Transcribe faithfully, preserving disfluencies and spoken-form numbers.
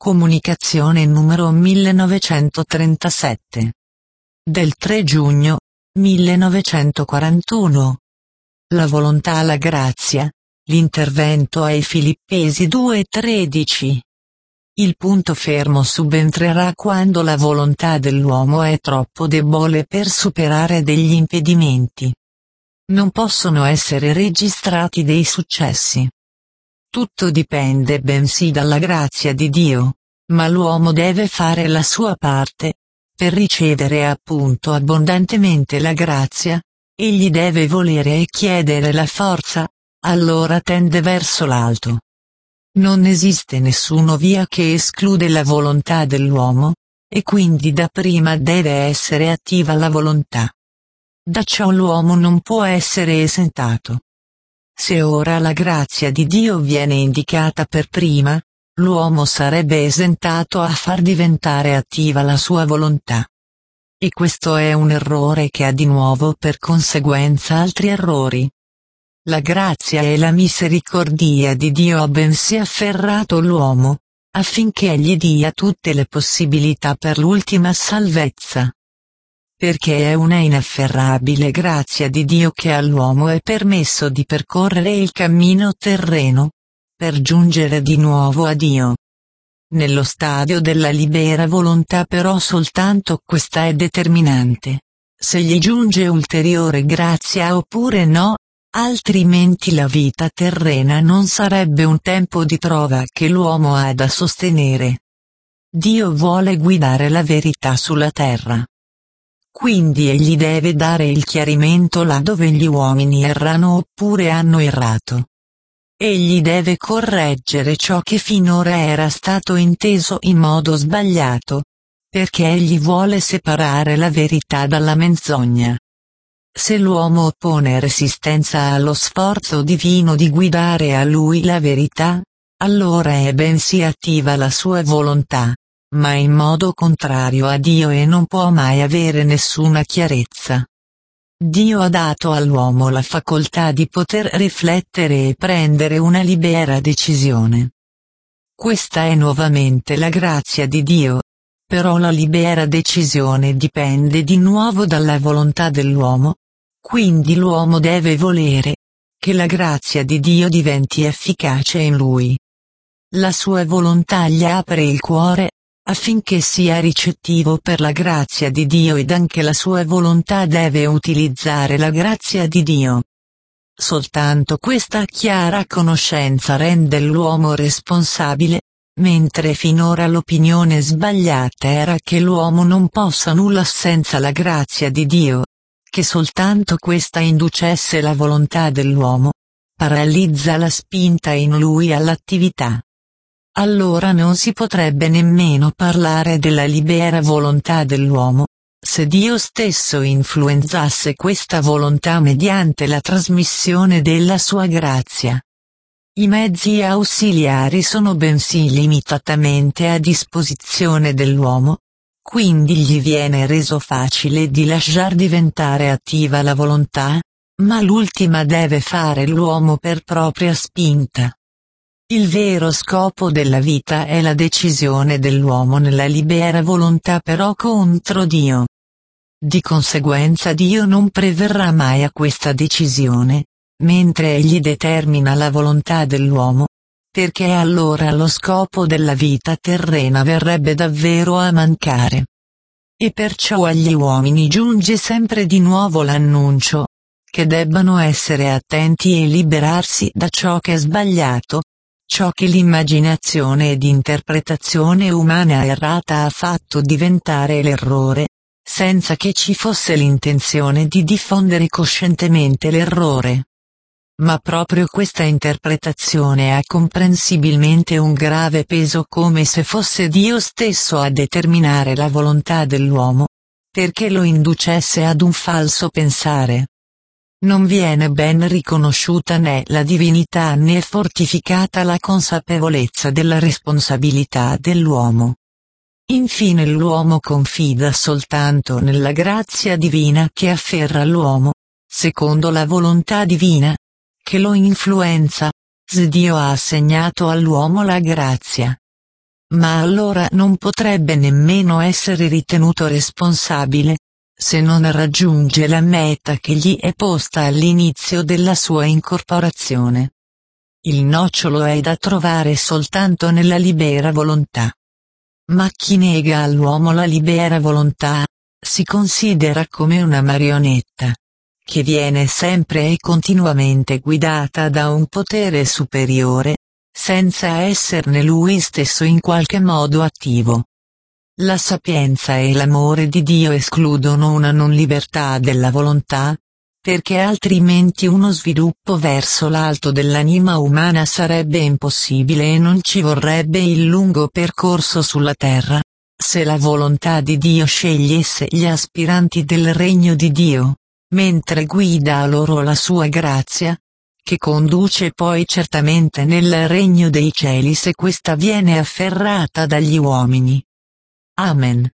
Comunicazione numero millenovecentotrentasette. Del tre giugno millenovecentoquarantuno. La volontà alla grazia, l'intervento ai Filippesi due tredici. Il punto fermo subentrerà quando la volontà dell'uomo è troppo debole per superare degli impedimenti. Non possono essere registrati dei successi. Tutto dipende bensì dalla grazia di Dio, ma l'uomo deve fare la sua parte, per ricevere appunto abbondantemente la grazia, egli deve volere e chiedere la forza, allora tende verso l'alto. Non esiste nessuna via che esclude la volontà dell'uomo, e quindi dapprima deve essere attiva la volontà. Da ciò l'uomo non può essere esentato. Se ora la grazia di Dio viene indicata per prima, l'uomo sarebbe esentato a far diventare attiva la sua volontà. E questo è un errore che ha di nuovo per conseguenza altri errori. La grazia e la misericordia di Dio ha bensì afferrato l'uomo, affinché gli dia tutte le possibilità per l'ultima salvezza. Perché è una inafferrabile grazia di Dio che all'uomo è permesso di percorrere il cammino terreno, per giungere di nuovo a Dio. Nello stadio della libera volontà però soltanto questa è determinante, se gli giunge ulteriore grazia oppure no, altrimenti la vita terrena non sarebbe un tempo di prova che l'uomo ha da sostenere. Dio vuole guidare la verità sulla terra. Quindi egli deve dare il chiarimento là dove gli uomini errano oppure hanno errato. Egli deve correggere ciò che finora era stato inteso in modo sbagliato, perché egli vuole separare la verità dalla menzogna. Se l'uomo oppone resistenza allo sforzo divino di guidare a lui la verità, allora è bensì attiva la sua volontà, ma in modo contrario a Dio e non può mai avere nessuna chiarezza. Dio ha dato all'uomo la facoltà di poter riflettere e prendere una libera decisione. Questa è nuovamente la grazia di Dio, però la libera decisione dipende di nuovo dalla volontà dell'uomo, quindi l'uomo deve volere che la grazia di Dio diventi efficace in lui. La sua volontà gli apre il cuore, affinché sia ricettivo per la grazia di Dio ed anche la sua volontà deve utilizzare la grazia di Dio. Soltanto questa chiara conoscenza rende l'uomo responsabile, mentre finora l'opinione sbagliata era che l'uomo non possa nulla senza la grazia di Dio, che soltanto questa inducesse la volontà dell'uomo, paralizza la spinta in lui all'attività. Allora non si potrebbe nemmeno parlare della libera volontà dell'uomo, se Dio stesso influenzasse questa volontà mediante la trasmissione della sua grazia. I mezzi ausiliari sono bensì limitatamente a disposizione dell'uomo, quindi gli viene reso facile di lasciar diventare attiva la volontà, ma l'ultima deve fare l'uomo per propria spinta. Il vero scopo della vita è la decisione dell'uomo nella libera volontà però contro Dio. Di conseguenza Dio non preverrà mai a questa decisione, mentre egli determina la volontà dell'uomo, perché allora lo scopo della vita terrena verrebbe davvero a mancare. E perciò agli uomini giunge sempre di nuovo l'annuncio, che debbano essere attenti e liberarsi da ciò che è sbagliato, ciò che l'immaginazione ed interpretazione umana errata ha fatto diventare l'errore, senza che ci fosse l'intenzione di diffondere coscientemente l'errore. Ma proprio questa interpretazione ha comprensibilmente un grave peso come se fosse Dio stesso a determinare la volontà dell'uomo, perché lo inducesse ad un falso pensare. Non viene ben riconosciuta né la divinità né fortificata la consapevolezza della responsabilità dell'uomo. Infine l'uomo confida soltanto nella grazia divina che afferra l'uomo, secondo la volontà divina, che lo influenza, se Dio ha assegnato all'uomo la grazia. ma allora non potrebbe nemmeno essere ritenuto responsabile, se non raggiunge la meta che gli è posta all'inizio della sua incorporazione. Il nocciolo è da trovare soltanto nella libera volontà. Ma chi nega all'uomo la libera volontà, si considera come una marionetta, che viene sempre e continuamente guidata da un potere superiore, senza esserne lui stesso in qualche modo attivo. La sapienza e l'amore di Dio escludono una non libertà della volontà, perché altrimenti uno sviluppo verso l'alto dell'anima umana sarebbe impossibile e non ci vorrebbe il lungo percorso sulla terra, se la volontà di Dio scegliesse gli aspiranti del regno di Dio, mentre guida a loro la sua grazia, che conduce poi certamente nel regno dei cieli se questa viene afferrata dagli uomini. Amen.